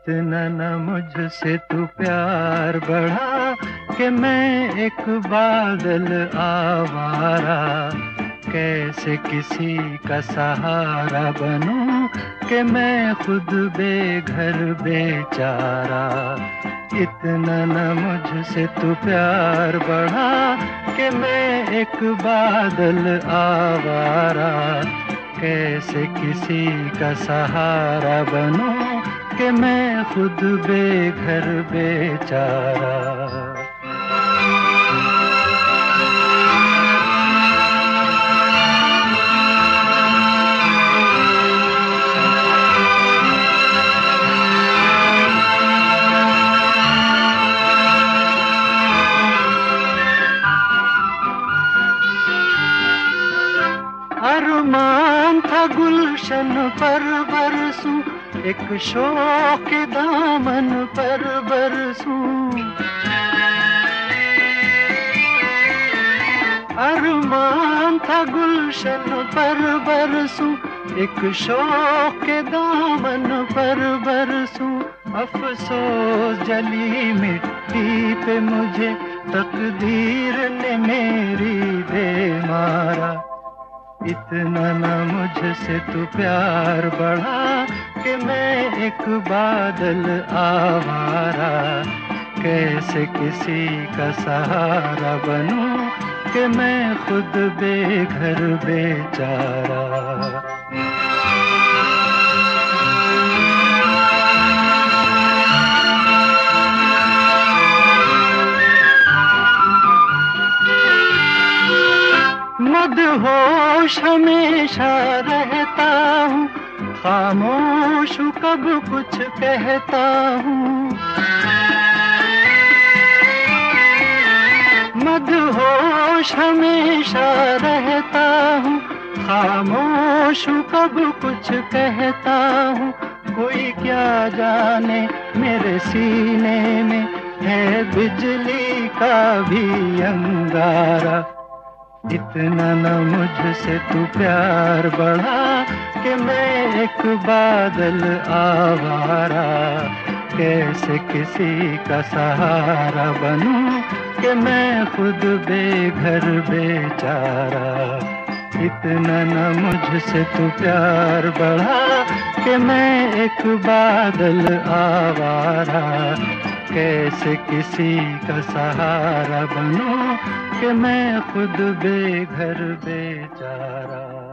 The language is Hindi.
इतना न मुझसे तू प्यार बढ़ा कि मैं एक बादल आवारा। कैसे किसी का सहारा बनूं कि मैं खुद बेघर बेचारा। इतना न मुझसे तू प्यार बढ़ा कि मैं एक बादल आवारा। कैसे किसी का सहारा बनूं कि मैं खुद बेघर बेचारा। अरमान था गुलशन पर बरसूं, एक शौक के दामन पर बरसूं। अरमान था गुलशन पर बरसूं, एक शौक के दामन पर बरसूं। अफसोस जली मिट्टी पे मुझे तकदीर ने मेरी दे मारा। इतना न मुझसे तू प्यार बढ़ा कि मैं एक बादल आवारा। कैसे किसी का सहारा बनूं कि मैं खुद बेघर बेचारा। मदहोश हमेशा रहता हूँ, खामोश हूँ कब कुछ कहता हूँ। मदहोश हमेशा रहता हूँ, खामोश हूँ कब कुछ कहता हूँ। कोई क्या जाने मेरे सीने में है बिजली का भी अंगारा। इतना न मुझसे तू प्यार बढ़ा कि मैं एक बादल आवारा। कैसे किसी का सहारा बनूं कि मैं खुद बेघर बेचारा। इतना न मुझसे तू प्यार बढ़ा कि मैं एक बादल आवारा। कैसे किसी का सहारा बनूं कि मैं खुद बेघर बेचारा।